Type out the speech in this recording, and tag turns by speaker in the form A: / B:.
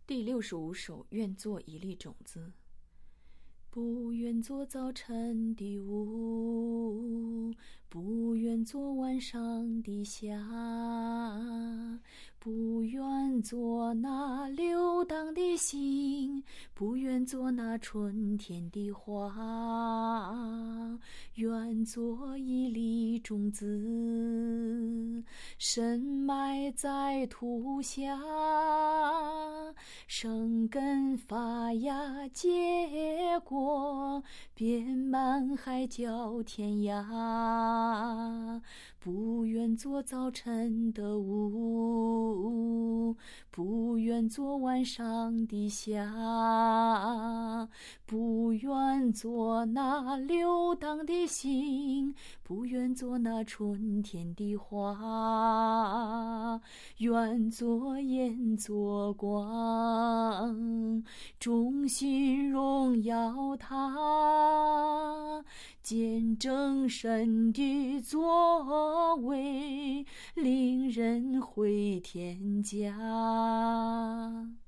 A: 第65首，愿做一粒种子。不愿做早晨的雾，不愿做晚上的霞，不愿做那流荡的星，不愿做那春天的花，愿做一粒种子，深埋在土下，生根发芽结果，遍满海角天涯。不愿做早晨的雾，不愿做晚上的霞，不愿做那流荡的星，不愿做那春天的花，愿做烟做光，众心荣耀他，见证神的作为，令人回天家。